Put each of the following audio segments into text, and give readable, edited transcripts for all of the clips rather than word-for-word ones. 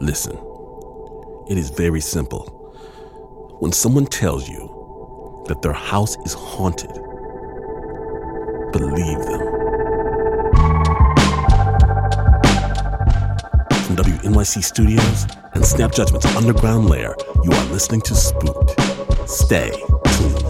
Listen, it is very simple. When someone tells you that their house is haunted, believe them. From WNYC Studios and Snap Judgment's underground lair, you are listening to Spooked. Stay tuned.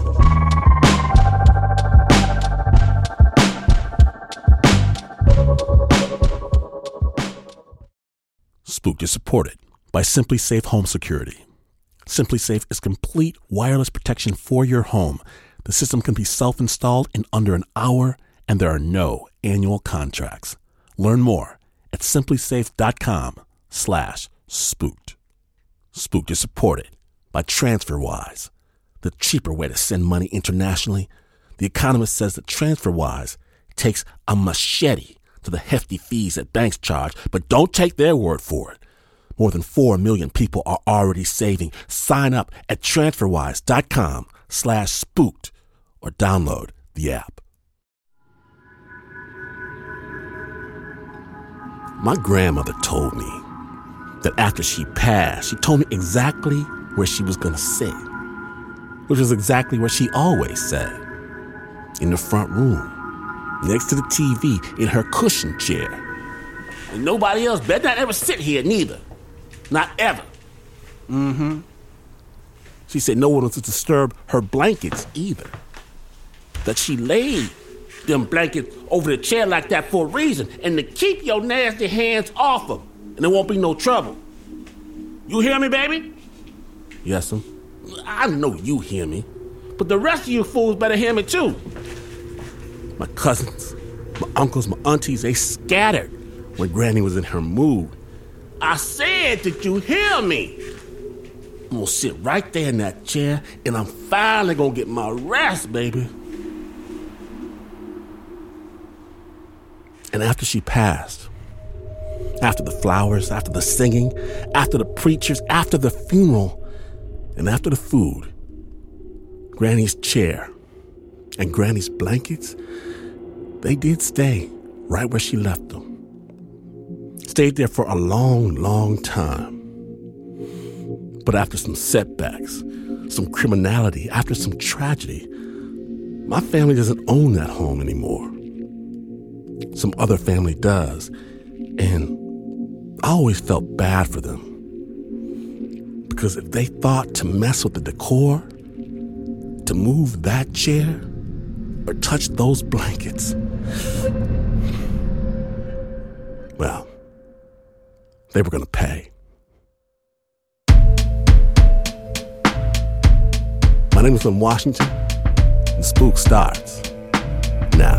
Spooked is supported by Simply Safe Home Security. Simply Safe is complete wireless protection for your home. The system can be self-installed in under an hour, and there are no annual contracts. Learn more at simplysafe.com/spooked. Spooked is supported by TransferWise, the cheaper way to send money internationally. The Economist says that TransferWise takes a machete to the hefty fees that banks charge, but don't take their word for it. More than 4 million people are already saving. Sign up at transferwise.com/spooked or download the app. My grandmother told me that after she passed, she told me exactly where she was going to sit, which was exactly where she always sat, in the front room, next to the TV, in her cushion chair. And nobody else better not ever sit here neither. Not ever. She said no one was to disturb her blankets either. That she laid them blankets over the chair like that for a reason, and to keep your nasty hands off them, and there won't be no trouble. You hear me, baby? Yes'm. I know you hear me, but the rest of you fools better hear me too. My cousins, my uncles, my aunties, they scattered when Granny was in her mood. I said, did you hear me? I'm gonna sit right there in that chair, and I'm finally gonna get my rest, baby. And after she passed, after the flowers, after the singing, after the preachers, after the funeral, and after the food, Granny's chair and Granny's blankets, they did stay right where she left them. Stayed there for a long, long time. But after some setbacks, some criminality, after some tragedy, my family doesn't own that home anymore. Some other family does, and I always felt bad for them. Because if they thought to mess with the decor, to move that chair, or touch those blankets, well, they were going to pay. My name is Lynn Washington, and Spook starts now.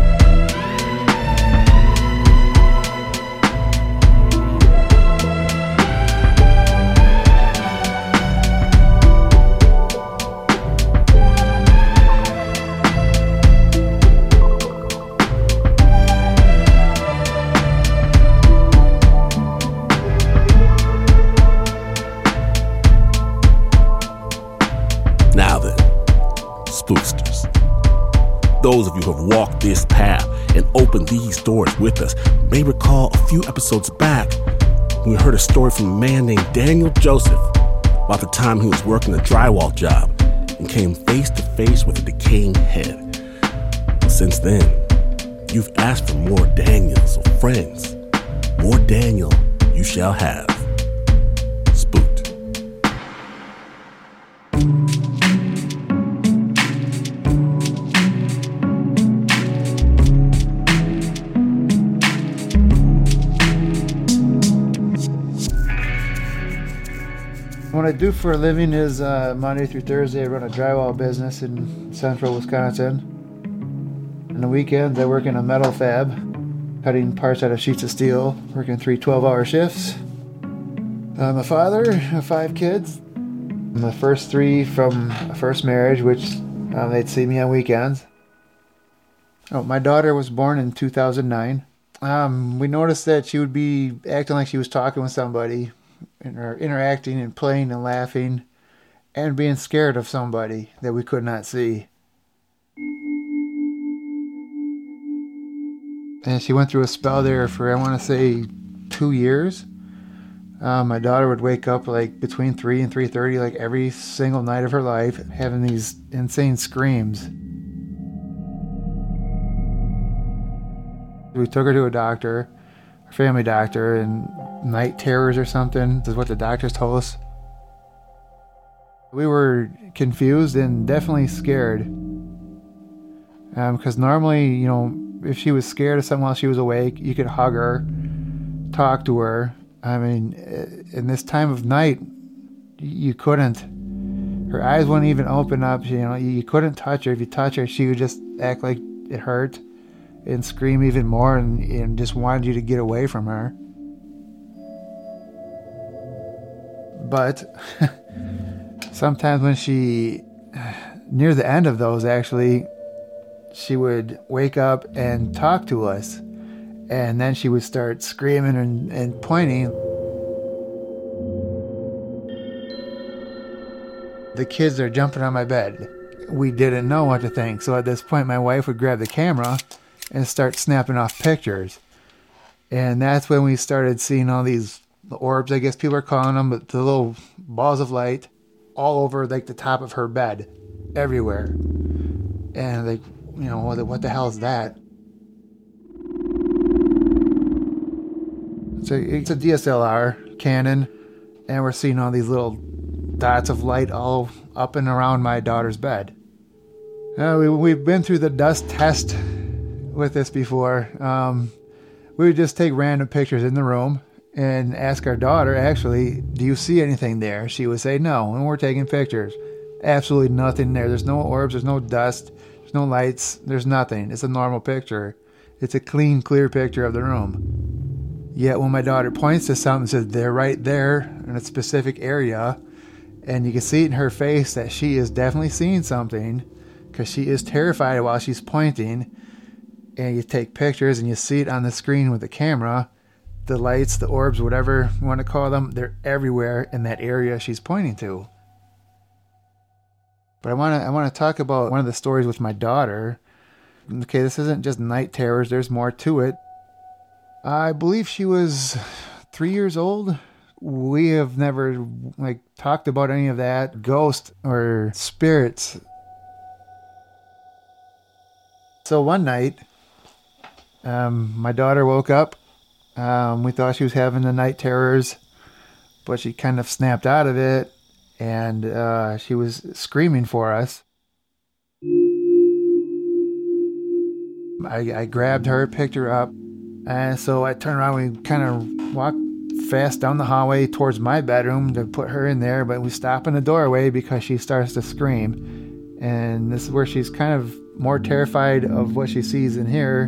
Now then, spooksters, those of you who have walked this path and opened these doors with us may recall a few episodes back when we heard a story from a man named Daniel Joseph about the time he was working a drywall job and came face to face with a decaying head. Since then, you've asked for more Daniels or friends. More Daniel you shall have. Spooked. What I do for a living is Monday through Thursday I run a drywall business in central Wisconsin. On the weekends I work in a metal fab, cutting parts out of sheets of steel, working 3 12-hour shifts. I'm a father of 5 kids. The first 3 from a first marriage, which they'd see me on weekends. Oh, my daughter was born in 2009. We noticed that she would be acting like she was talking with somebody, or interacting and playing and laughing, and being scared of somebody that we could not see. And she went through a spell there for, I want to say, 2 years. My daughter would wake up like between 3 and 3:30, like every single night of her life, having these insane screams. We took her to a doctor, a family doctor, and night terrors or something is what the doctors told us. We were confused and definitely scared. Because normally, if she was scared of something while she was awake, you could hug her, talk to her. I mean, in this time of night, you couldn't. Her eyes wouldn't even open up. You couldn't touch her. If you touch her, she would just act like it hurt and scream even more and just wanted you to get away from her. But sometimes when near the end of those actually, she would wake up and talk to us. And then she would start screaming and pointing. The kids are jumping on my bed. We didn't know what to think. So at this point, my wife would grab the camera and start snapping off pictures. And that's when we started seeing all these orbs, I guess people are calling them, but the little balls of light all over like the top of her bed, everywhere. And like, what the hell is that? So it's a DSLR, Canon, and we're seeing all these little dots of light all up and around my daughter's bed. We've been through the dust test with this before. We would just take random pictures in the room and ask our daughter, actually, do you see anything there? She would say no, and we're taking pictures. Absolutely nothing there. There's no orbs, there's no dust, there's no lights, there's nothing. It's a normal picture. It's a clean, clear picture of the room. Yet when my daughter points to something and says they're right there in a specific area, and you can see it in her face that she is definitely seeing something because she is terrified while she's pointing, and you take pictures and you see it on the screen with the camera, the lights, the orbs, whatever you want to call them, they're everywhere in that area she's pointing to. But I want to talk about one of the stories with my daughter. Okay, this isn't just night terrors, there's more to it. I believe she was 3 years old. We have never talked about any of that, ghosts or spirits. So one night, my daughter woke up. We thought she was having the night terrors, but she kind of snapped out of it, and she was screaming for us. I grabbed her, picked her up, and so I turned around. We kind of walked fast down the hallway towards my bedroom to put her in there, but we stop in the doorway because she starts to scream. And this is where she's kind of more terrified of what she sees in here.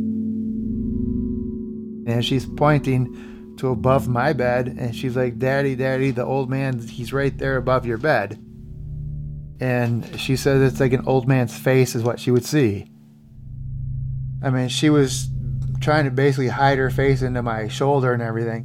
And she's pointing to above my bed, and she's like, Daddy, Daddy, the old man, he's right there above your bed. And she says it's like an old man's face is what she would see. I mean, she was trying to basically hide her face into my shoulder and everything.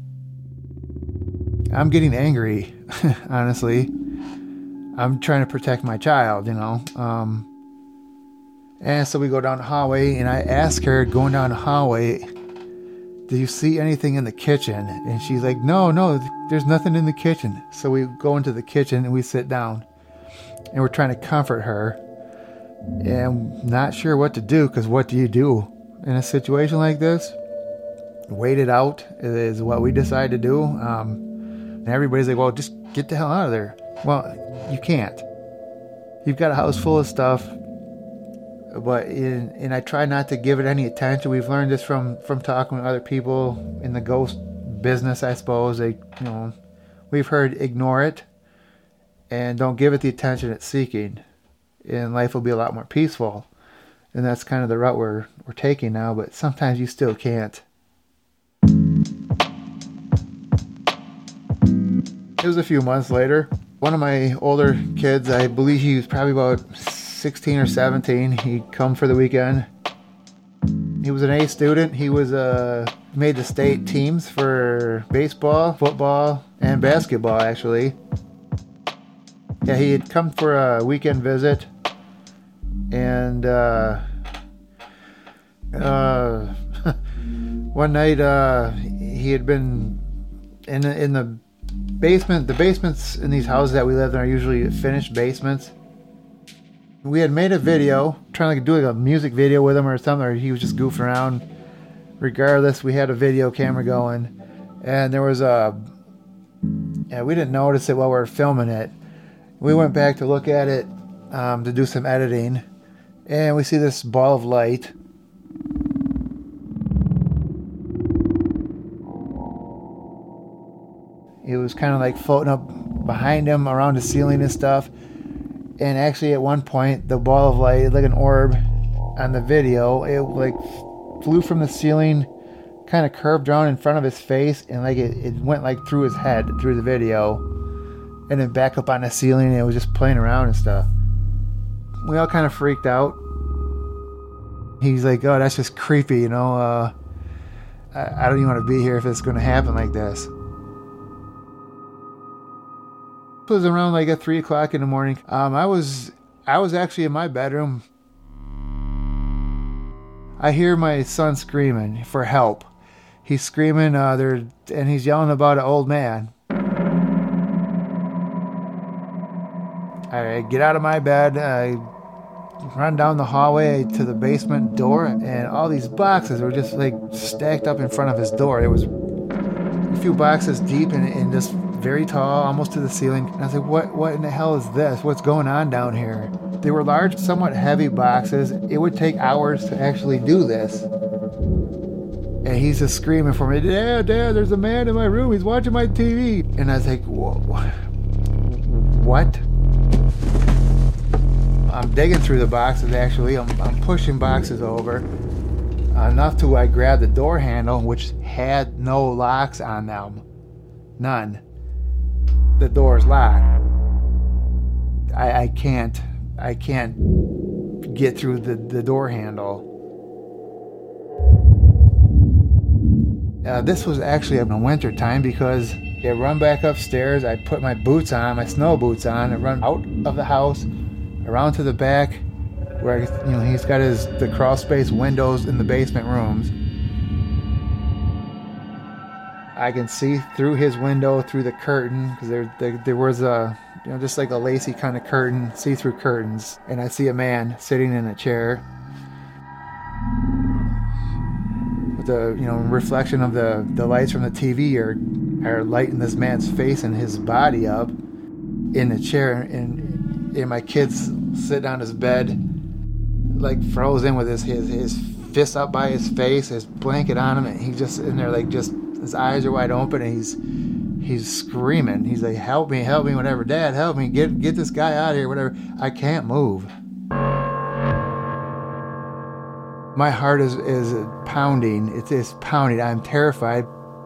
I'm getting angry, honestly. I'm trying to protect my child, And so we go down the hallway, and I ask her, going down the hallway, do you see anything in the kitchen? And she's like, no, there's nothing in the kitchen. So we go into the kitchen, and we sit down, and we're trying to comfort her. And I'm not sure what to do, because what do you do in a situation like this? Wait it out is what we decide to do. And everybody's like, well, just get the hell out of there. Well, you can't. You've got a house full of stuff, and I try not to give it any attention. We've learned this from talking with other people in the ghost business, I suppose. We've heard ignore it and don't give it the attention it's seeking, and life will be a lot more peaceful. And that's kind of the route we're taking now, but sometimes you still can't. It was a few months later. One of my older kids, I believe he was probably about 16 or 17, he'd come for the weekend. He was an A student. He was made the state teams for baseball, football, and basketball, actually. Yeah, he had come for a weekend visit, and one night he had been in the basement, the basements in these houses that we live in are usually finished basements. We had made a video, trying to do like a music video with him or something, or he was just goofing around. Regardless, we had a video camera going, and there was we didn't notice it while we were filming it. We went back to look at it to do some editing, and we see this ball of light. It was kind of like floating up behind him around the ceiling and stuff. And actually at one point, the ball of light, like an orb on the video, it like flew from the ceiling, kind of curved around in front of his face, and like it went like through his head through the video, and then back up on the ceiling, and it was just playing around and stuff. We all kind of freaked out. He's like, oh, that's just creepy, you know. I don't even want to be here if it's going to happen like this. It was around like at 3 o'clock in the morning. I was actually in my bedroom. I hear my son screaming for help. He's screaming and he's yelling about an old man. I get out of my bed. I run down the hallway to the basement door, and all these boxes were just like stacked up in front of his door. It was a few boxes deep and just very tall, almost to the ceiling. And I was like, what in the hell is this? What's going on down here? They were large, somewhat heavy boxes. It would take hours to actually do this. And he's just screaming for me, Dad, there's a man in my room. He's watching my TV. And I was like, what? I'm digging through the boxes, actually. I'm pushing boxes over. Enough to I grabbed the door handle, which had no locks on them. None. The door's locked. I can't get through the door handle. This was actually in the winter time, because I run back upstairs. I put my boots on, my snow boots on, and run out of the house, around to the back, where he's got the crawl space windows in the basement rooms. I can see through his window, through the curtain, because there was just like a lacy kind of curtain, see-through curtains, and I see a man sitting in a chair with the reflection of the lights from the TV are lighting this man's face and his body up in the chair, and my kids sit on his bed like frozen with his fist up by his face, his blanket on him, and he's just in there like just. His eyes are wide open, and he's screaming. He's like, help me, whatever. Dad, help me, get this guy out of here, whatever. I can't move. My heart is pounding. It's pounding. I'm terrified.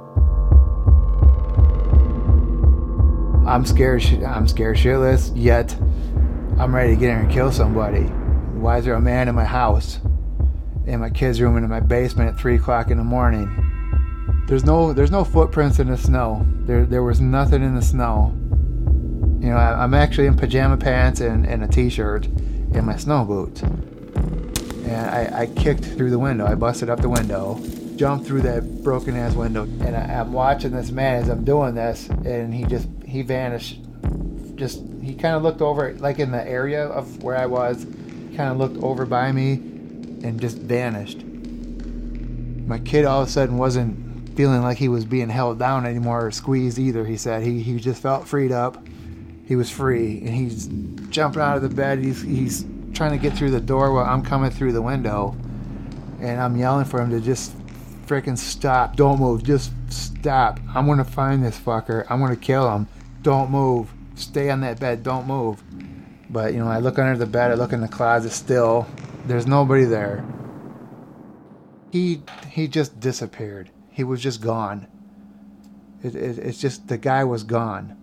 I'm scared shitless, yet I'm ready to get in and kill somebody. Why is there a man in my house, in my kids' room, and in my basement at 3 o'clock in the morning? There's no footprints in the snow. There was nothing in the snow. I'm actually in pajama pants and a t-shirt and my snow boots. And I kicked through the window. I busted up the window, jumped through that broken ass window, and I'm watching this man as I'm doing this, and he vanished. He kind of looked over, like in the area of where I was, kind of looked over by me and just vanished. My kid all of a sudden wasn't feeling like he was being held down anymore or squeezed either. He said he just felt freed up. He was free, and he's jumping out of the bed. He's trying to get through the door while I'm coming through the window, and I'm yelling for him to just freaking stop. Don't move. Just stop. I'm gonna find this fucker. I'm gonna kill him. Don't move. Stay on that bed. Don't move. But I look under the bed. I look in the closet. Still, there's nobody there. He just disappeared. He was just gone. It's just, the guy was gone.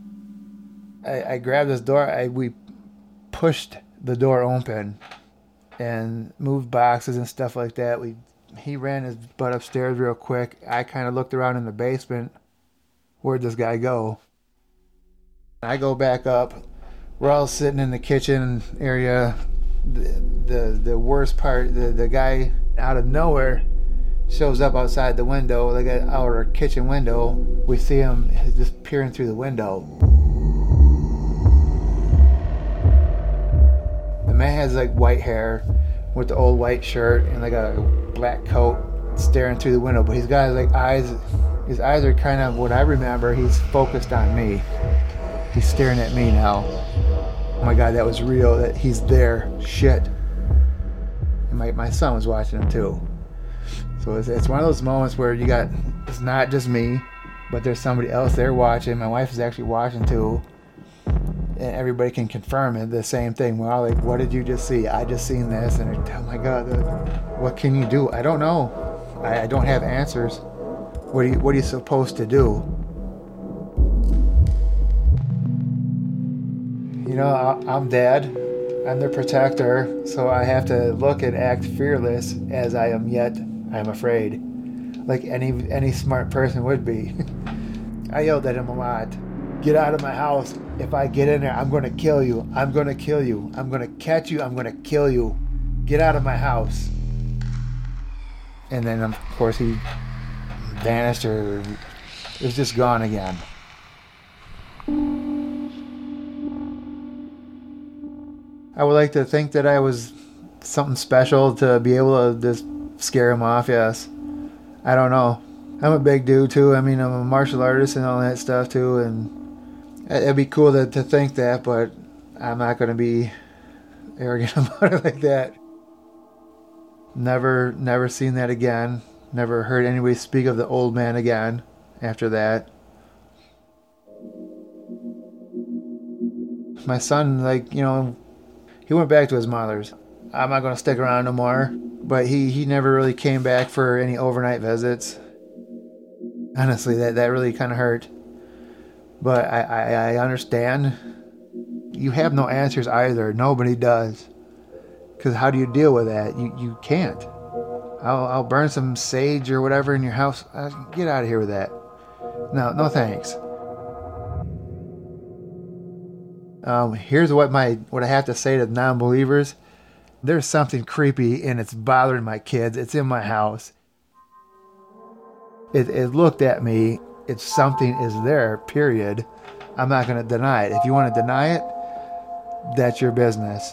I grabbed this door. We pushed the door open and moved boxes and stuff like that. He ran his butt upstairs real quick. I kind of looked around in the basement. Where'd this guy go? I go back up. We're all sitting in the kitchen area. The worst part, the guy out of nowhere shows up outside the window, like at our kitchen window. We see him just peering through the window. The man has like white hair with the old white shirt and like a black coat, staring through the window. But he's got like eyes. His eyes are kind of what I remember. He's focused on me. He's staring at me now. Oh my God, that was real. That he's there. Shit. And my son was watching him too. So it's one of those moments where it's not just me, but there's somebody else there watching. My wife is actually watching too. And everybody can confirm it, the same thing. We're all like, what did you just see? I just seen this. And oh my God, what can you do? I don't know. I don't have answers. What are you supposed to do? You know, I'm dad. I'm the protector. So I have to look and act fearless as I am, yet I'm afraid. Like any smart person would be. I yelled at him a lot. Get out of my house. If I get in there, I'm going to kill you. I'm going to kill you. I'm going to catch you. I'm going to kill you. Get out of my house. And then, of course, he vanished or was just gone again. I would like to think that I was something special to be able to just scare him off, yes. I don't know. I'm a big dude, too. I mean, I'm a martial artist and all that stuff, too, and it'd be cool to think that, but I'm not going to be arrogant about it like that. Never seen that again. Never heard anybody speak of the old man again after that. My son, he went back to his mother's. I'm not going to stick around no more, but he never really came back for any overnight visits. Honestly, that really kind of hurt. But I understand. You have no answers either. Nobody does. Because how do you deal with that? You can't. I'll burn some sage or whatever in your house. Get out of here with that. No thanks. Here's what I have to say to non-believers. There's something creepy and it's bothering my kids. It's in my house. It looked at me. It's something is there, period. I'm not going to deny it. If you want to deny it, that's your business.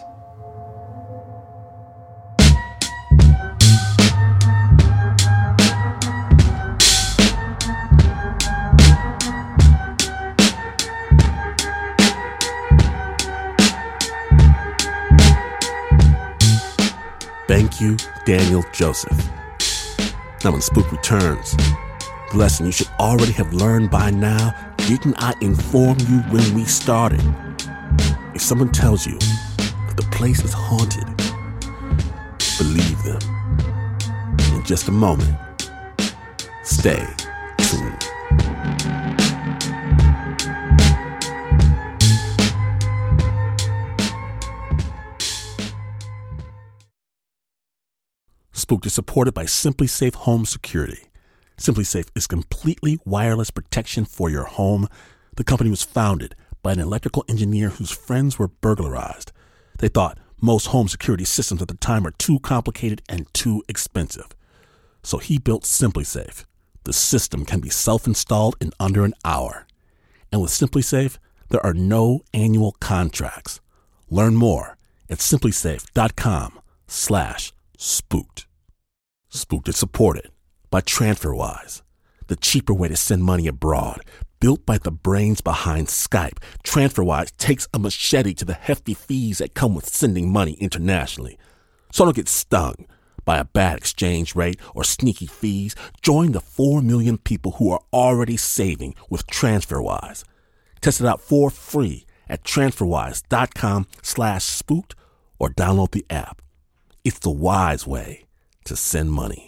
Thank you, Daniel Joseph. Now when Spook returns, the lesson you should already have learned by now, didn't I inform you when we started? If someone tells you that the place is haunted, believe them. In just a moment, stay tuned. Spooked is supported by SimpliSafe Home Security. SimpliSafe is completely wireless protection for your home. The company was founded by an electrical engineer whose friends were burglarized. They thought most home security systems at the time were too complicated and too expensive. So he built SimpliSafe. The system can be self-installed in under an hour. And with SimpliSafe, there are no annual contracts. Learn more at simplisafe.com/spooked. Spooked is supported by TransferWise, the cheaper way to send money abroad. Built by the brains behind Skype, TransferWise takes a machete to the hefty fees that come with sending money internationally. So don't get stung by a bad exchange rate or sneaky fees. Join the 4 million people who are already saving with TransferWise. Test it out for free at transferwise.com/spooked or download the app. It's the wise way to send money.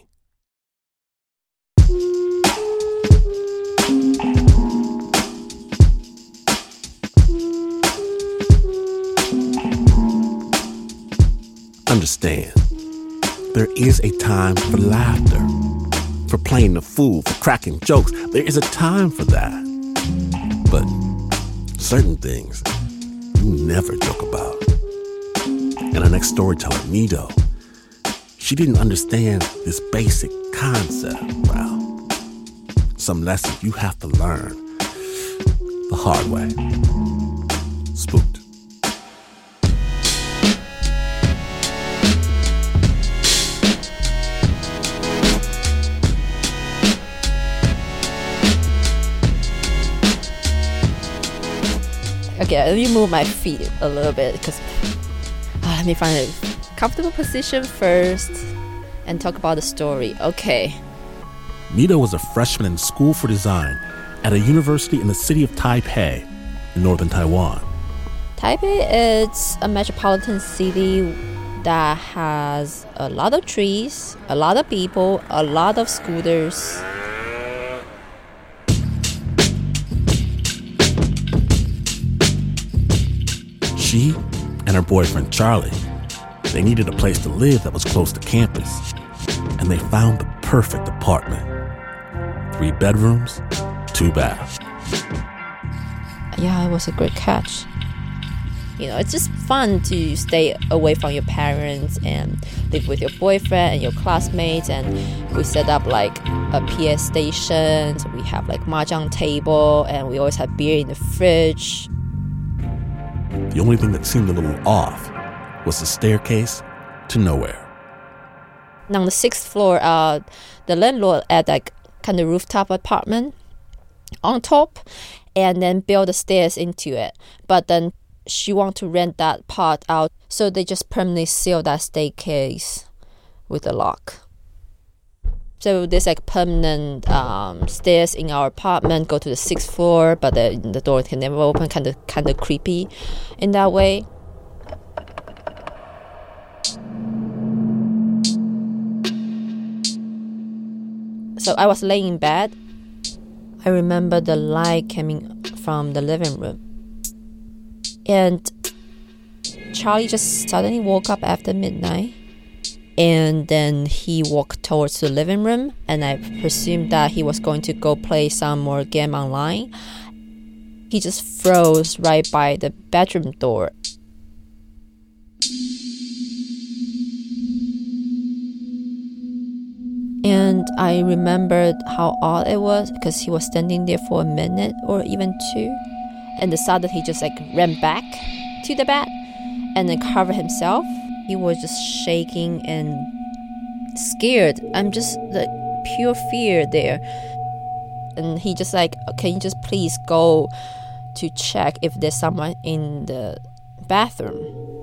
Understand, there is a time for laughter, for playing the fool, for cracking jokes. There is a time for that. But certain things you never joke about. And our next storyteller, Nido, she didn't understand this basic concept, well, some lesson you have to learn the hard way. Spooked. Okay, let me move my feet a little bit because let me find a comfortable position first and talk about the story. Okay. Nita was a freshman in school for design at a university in the city of Taipei in northern Taiwan. Taipei is a metropolitan city that has a lot of trees, a lot of people, a lot of scooters. She and her boyfriend Charlie, they needed a place to live that was close to campus, and they found the perfect apartment. 3 bedrooms, 2 baths. Yeah, it was a great catch. You know, it's just fun to stay away from your parents and live with your boyfriend and your classmates. And we set up like a PS station. So we have like mahjong table, and we always have beer in the fridge. The only thing that seemed a little off was the staircase to nowhere. On the 6th floor, the landlord had like kind of rooftop apartment on top, and then build the stairs into it. But then she want to rent that part out, so they just permanently seal that staircase with a lock. So there's like permanent stairs in our apartment, go to the 6th floor, but the door can never open, kind of creepy in that way. So I was laying in bed. I remember the light coming from the living room. And Charlie just suddenly woke up after midnight. And then he walked towards the living room, and I presumed that he was going to go play some more game online. He just froze right by the bedroom door. And I remembered how odd it was because he was standing there for a minute or even 2. And the sudden he just like ran back to the bed and then covered himself. He was just shaking and scared. I'm just like pure fear there. And he just like, can you just please go to check if there's someone in the bathroom?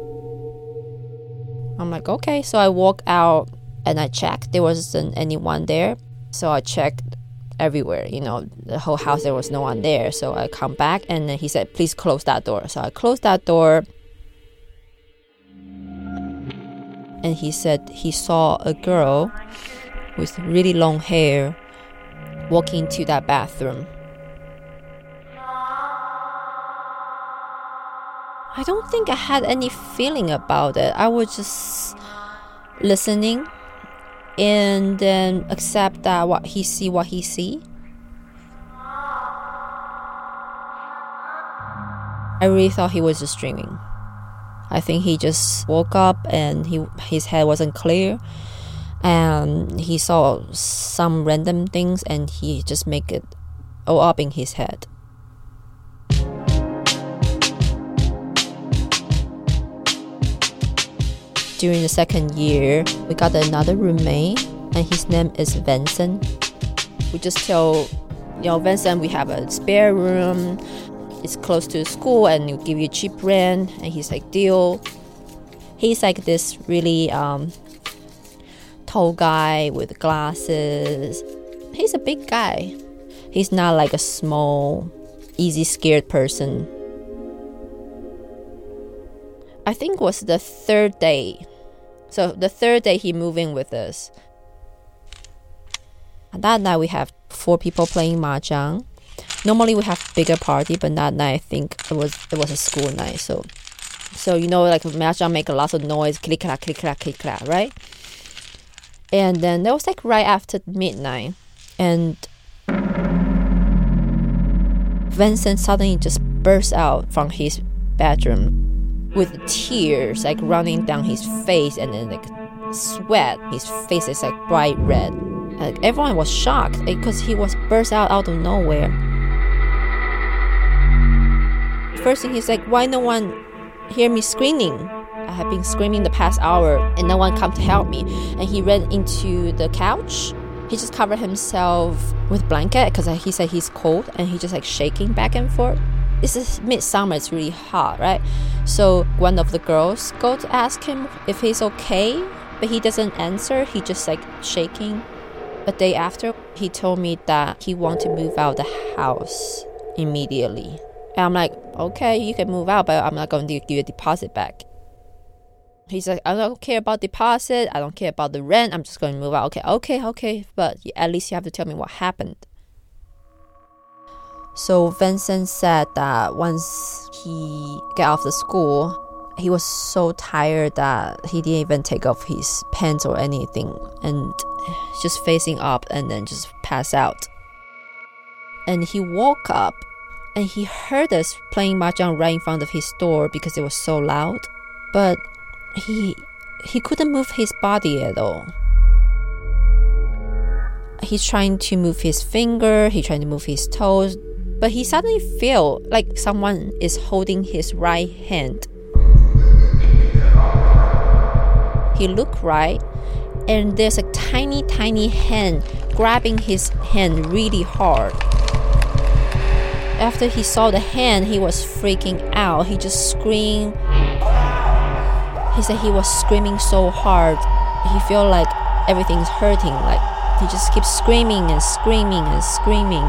I'm like, okay. So I walk out and I checked. There wasn't anyone there. So I checked everywhere, you know, the whole house, there was no one there. So I come back and then he said, please close that door. So I closed that door. And he said he saw a girl with really long hair walking into that bathroom. I don't think I had any feeling about it. I was just listening and then accept that what he see. I really thought he was just dreaming. I think he just woke up and his head wasn't clear, and he saw some random things and he just make it all up in his head. During the 2nd year, we got another roommate, and his name is Vincent. We just tell, Vincent, we have a spare room. It's close to the school, and we'll give you cheap rent. And he's like, deal. He's like this really tall guy with glasses. He's a big guy. He's not like a small, easy scared person. I think it was the 3rd day. So the 3rd day he moved in with us. And that night we have 4 people playing mahjong. Normally we have bigger party, but that night I think it was a school night. So like mahjong make a lot of noise, click clack, click clack, click clack, right? And then that was like right after midnight, and Vincent suddenly just burst out from his bedroom with tears like running down his face, and then like sweat. His face is like bright red. Everyone was shocked because he was burst out of nowhere. First thing he's like, why no one hear me screaming? I have been screaming the past hour and no one come to help me. And he ran into the couch. He just covered himself with blanket because he said he's cold, and he just like shaking back and forth. This is midsummer, it's really hot, right? So one of the girls go to ask him if he's okay, but he doesn't answer. He just like shaking. A day after, he told me that he wanted to move out of the house immediately. And I'm like, okay, you can move out, but I'm not going to give you a deposit back. He's like, I don't care about deposit. I don't care about the rent. I'm just going to move out. Okay. But at least you have to tell me what happened. So Vincent said that once he got off the school, he was so tired that he didn't even take off his pants or anything, and just facing up and then just pass out. And he woke up and he heard us playing mahjong right in front of his door because it was so loud. But he couldn't move his body at all. He's trying to move his finger, he's trying to move his toes, but he suddenly feel like someone is holding his right hand. He looked right, and there's a tiny hand grabbing his hand really hard. After he saw the hand, he was freaking out. He just screamed. He said he was screaming so hard. He felt like everything's hurting. Like he just keeps screaming and screaming and screaming.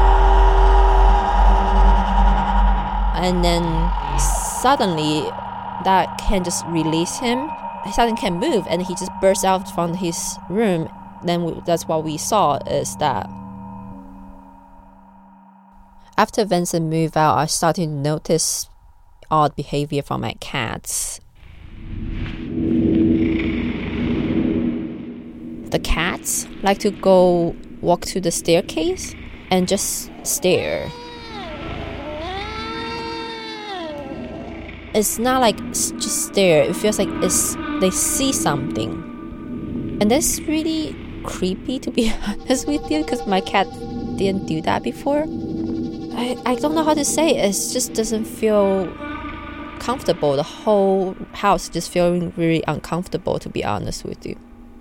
And then suddenly, that hand just released him. He suddenly can't move, and he just burst out from his room. Then that's what we saw is that. After Vincent moved out, I started to notice odd behavior from my cats. The cats like to go walk to the staircase and just stare. It's not like just stare. It feels like they see something. And that's really creepy, to be honest with you, because my cat didn't do that before. I don't know how to say it. It just doesn't feel comfortable. The whole house just feeling really uncomfortable, to be honest with you.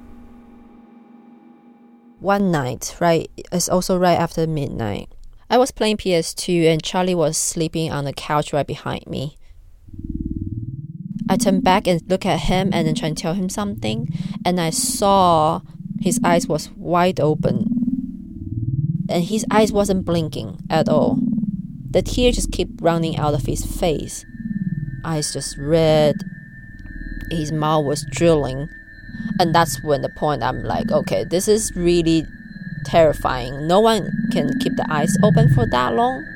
One night, right, it's also right after midnight, I was playing PS2 and Charlie was sleeping on the couch right behind me. I turned back and looked at him and then tried to tell him something, and I saw his eyes was wide open. And his eyes wasn't blinking at all. The tears just kept running out of his face. Eyes just red. His mouth was drilling. And that's when the point I'm like, okay, this is really terrifying. No one can keep the eyes open for that long.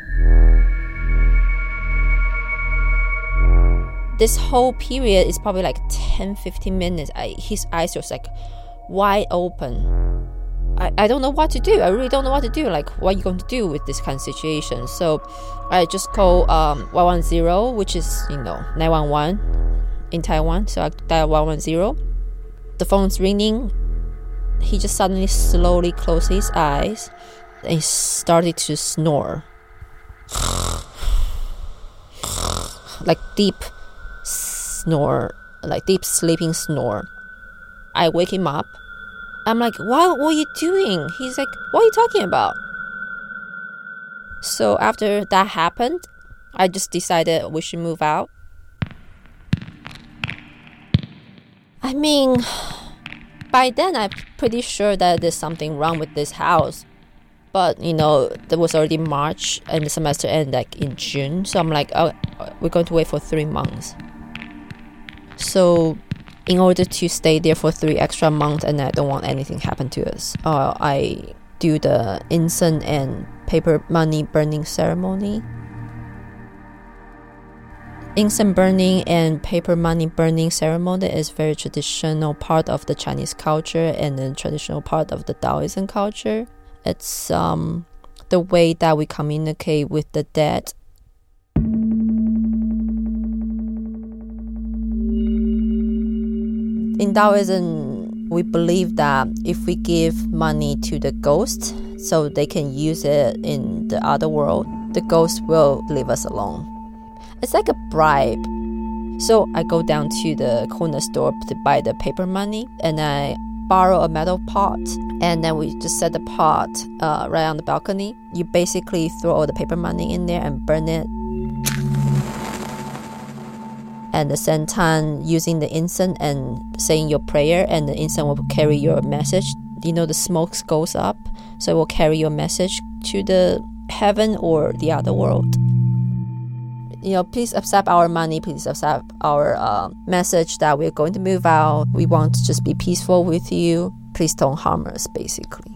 This whole period is probably like 10-15 minutes. His eyes was like wide open. I don't know what to do. I really don't know what to do. Like, what are you going to do with this kind of situation? So I just call 110, which is 911 in Taiwan. So I dial 110. The phone's ringing. He just suddenly slowly closed his eyes and he started to snore. Like deep snore, like deep sleeping snore. I wake him up. I'm like, what are you doing? He's like, what are you talking about? So after that happened, I just decided we should move out. I mean, by then I'm pretty sure that there's something wrong with this house. But, there was already March and the semester ended like in June. So I'm like, oh, we're going to wait for 3 months. So in order to stay there for 3 extra months and I don't want anything happen to us, I do the incense and paper money burning ceremony. Incense burning and paper money burning ceremony is very traditional part of the Chinese culture and a traditional part of the Taoism culture. It's the way that we communicate with the dead. In Taoism, We believe that if we give money to the ghost so they can use it in the other world, the ghost will leave us alone. It's like a bribe. So I go down to the corner store to buy the paper money, and I borrow a metal pot, and then we just set the pot right on the balcony. You basically throw all the paper money in there and burn it. And at the same time, using the incense and saying your prayer, and the incense will carry your message. The smoke goes up, so it will carry your message to the heaven or the other world. Please accept our money. Please accept our message that we're going to move out. We want to just be peaceful with you. Please don't harm us, basically.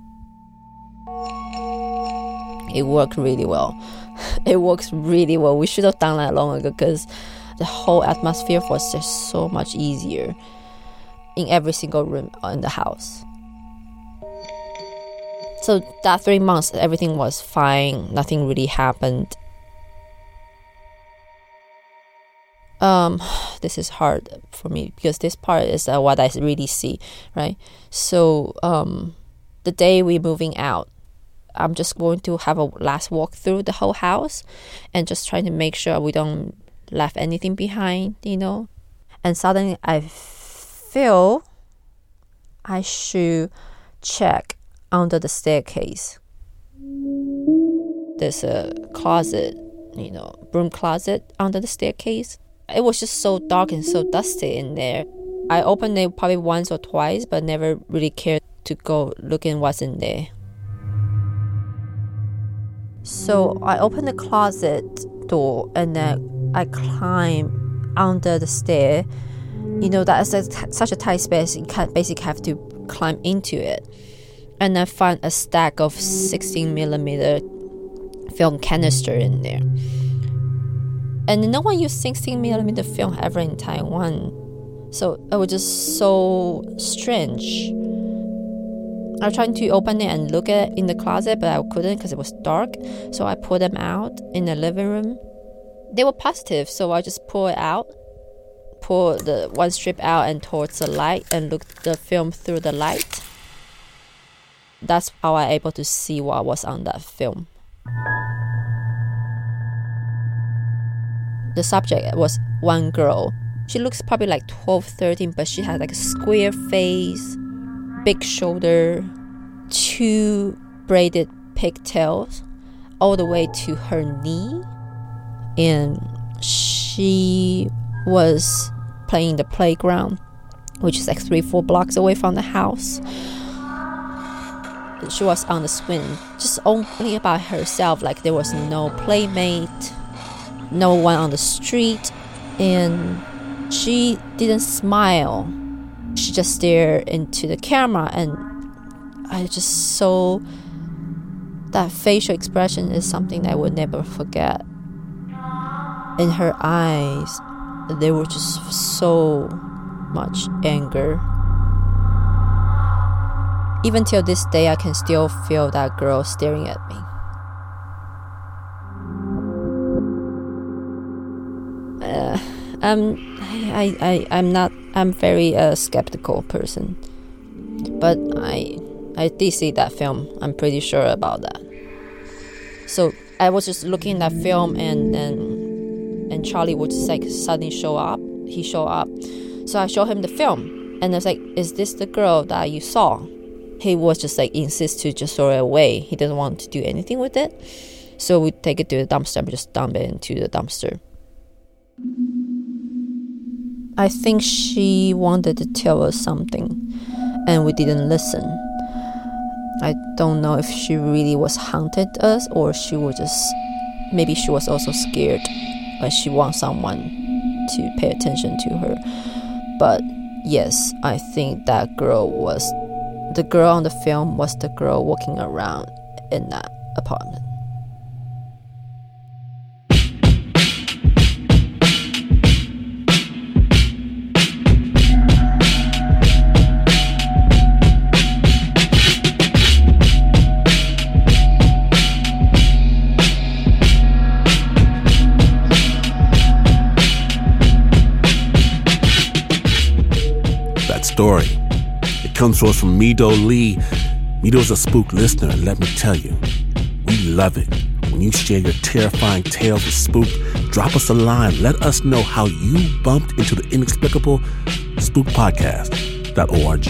It worked really well. It works really well. We should have done that long ago because the whole atmosphere was just so much easier in every single room in the house. So that 3 months, everything was fine. Nothing really happened. This is hard for me because this part is what I really see, right? So the day we're moving out, I'm just going to have a last walk through the whole house and just trying to make sure we don't left anything behind, And suddenly I feel I should check under the staircase. There's a closet, broom closet under the staircase. It was just so dark and so dusty in there. I opened it probably once or twice, but never really cared to go looking what's in there. So I opened the closet door and then I climb under the stair. That is such a tight space, you basically have to climb into it. And I found a stack of 16mm film canister in there. And no one used 16mm film ever in Taiwan. So it was just so strange. I was trying to open it and look at it in the closet, but I couldn't because it was dark. So I pulled them out in the living room. They were positive, so I just pull the one strip out and towards the light and look the film through the light. That's how I was able to see what was on that film. The subject was one girl. She looks probably like 12, 13, but she had like a square face, big shoulder, 2 braided pigtails all the way to her knee. And she was playing the playground, which is like 3-4 blocks away from the house. She was on the swing, just only about herself, like there was no playmate, no one on the street, and she didn't smile. She just stared into the camera, and I just saw that facial expression is something I would never forget. In her eyes, there was just so much anger. Even till this day, I can still feel that girl staring at me. I'm very skeptical person, but I did see that film. I'm pretty sure about that. So I was just looking at that film, and Charlie would just like suddenly show up. He showed up, so I showed him the film, and I was like, "Is this the girl that you saw?" He was just like insist to just throw it away. He didn't want to do anything with it, so we take it to the dumpster and just dump it into the dumpster. I think she wanted to tell us something, and we didn't listen. I don't know if she really was haunted us, or maybe she was also scared, but she wants someone to pay attention to her. But yes, I think the girl on the film was the girl walking around in that apartment. Story comes to us from Mido Lee. Mido's a Spook listener, and let me tell you, we love it when you share your terrifying tales with Spook. Drop us a line. Let us know how you bumped into the inexplicable. SpookPodcast.org.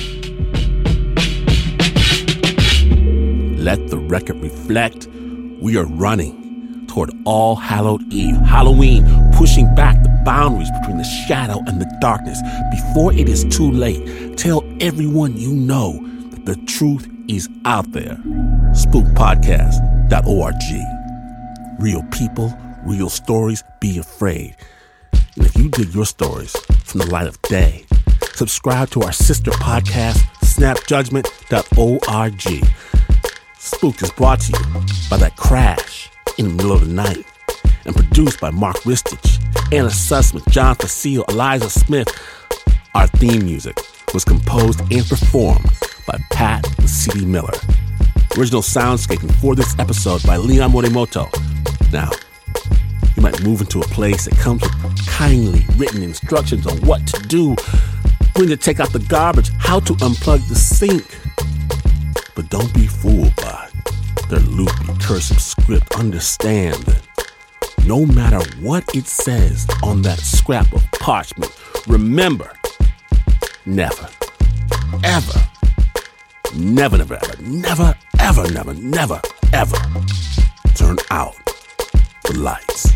Let the record reflect. We are running toward All Hallowed Eve, Halloween, pushing back the boundaries between the shadow and the darkness. Before it is too late, tell everyone you know that the truth is out there. SpookPodcast.org. Real people, real stories, be afraid. And if you dig your stories from the light of day, subscribe to our sister podcast, snapjudgment.org. Spook is brought to you by That Crash in the Middle of the Night and produced by Mark Ristich, Anna Sussman, John Facile, Eliza Smith. Our theme music was composed and performed by Pat and C.D. Miller. Original soundscaping for this episode by Leon Morimoto. Now, you might move into a place that comes with kindly written instructions on what to do, when to take out the garbage, how to unplug the sink. But don't be fooled by their loopy, cursive script. Understand that no matter what it says on that scrap of parchment, remember, never, ever, never, never, ever, never, ever, never, never, ever turn out the lights.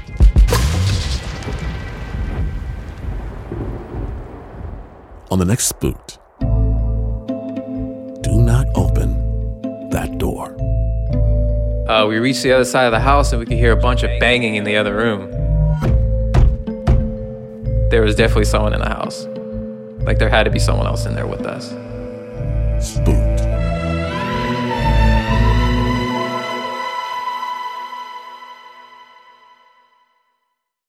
On the next Spooked, do not open that door. We reached the other side of the house and we could hear a bunch of banging in the other room. There was definitely someone in the house. Like there had to be someone else in there with us. Spooked.